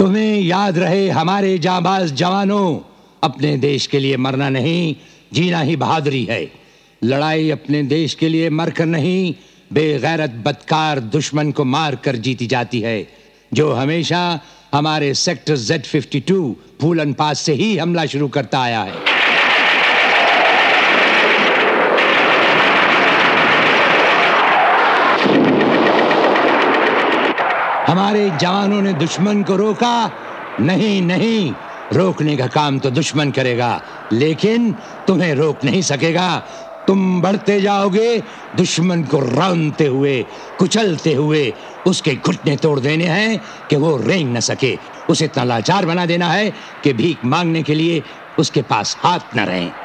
तुम्हें याद रहे हमारे जांबाज जवानों, अपने देश के लिए मरना नहीं, जीना ही बहादुरी है। लड़ाई अपने देश के लिए मरकर नहीं, बेगैरत बदकार दुश्मन को मार कर जीती जाती है, जो हमेशा हमारे सेक्टर Z52 फूलन पास से ही हमला शुरू करता आया है। हमारे जवानों ने दुश्मन को रोका नहीं, रोकने का काम तो दुश्मन करेगा, लेकिन तुम्हें रोक नहीं सकेगा। तुम बढ़ते जाओगे, दुश्मन को रौंदते हुए, कुचलते हुए। उसके घुटने तोड़ देने हैं कि वो रेंग न सके, उसे इतना लाचार बना देना है कि भीख मांगने के लिए उसके पास हाथ न रहे।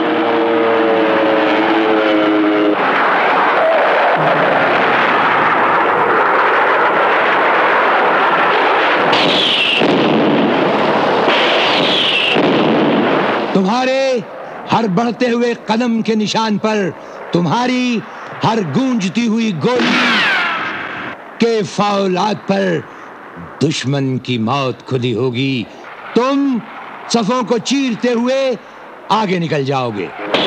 तुम्हारे हर बढ़ते हुए कदम के निशान पर, तुम्हारी हर गूंजती हुई गोली के फौलाद पर दुश्मन की मौत खुदी होगी। तुम सफों को चीरते हुए आगे निकल जाओगे।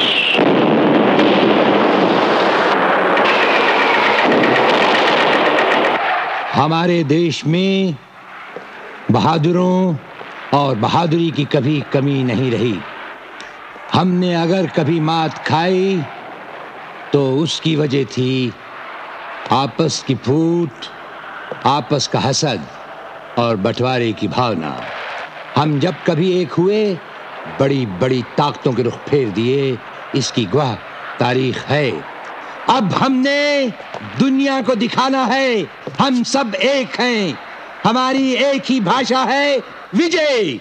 हमारे देश में बहादुरों और बहादुरी की कभी कमी नहीं रही। हमने अगर कभी मात खाई तो उसकी वजह थी आपस की फूट, आपस का हसद और बंटवारे की भावना। हम जब कभी एक हुए, बड़ी बड़ी ताकतों के रुख फेर दिए, इसकी गवाह तारीख है। अब हमने दुनिया को दिखाना है, हम सब एक हैं। हमारी एक ही भाषा है, विजय।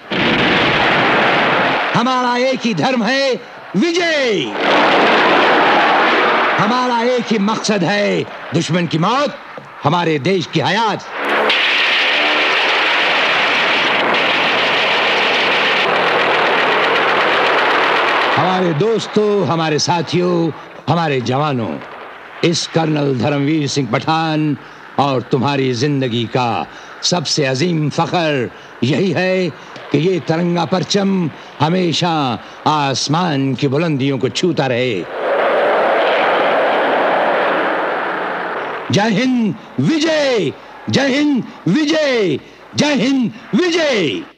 हमारा एक ही धर्म है, विजय। हमारा एक ही मकसद है, दुश्मन की मौत, हमारे देश की हयात। हमारे दोस्तों, हमारे साथियों, हमारे जवानों, इस कर्नल धर्मवीर सिंह पठान और तुम्हारी जिंदगी का सबसे अजीम फख्र यही है कि ये तिरंगा परचम हमेशा आसमान की बुलंदियों को छूता रहे। जय हिंद विजय, जय हिंद विजय, जय हिंद विजय।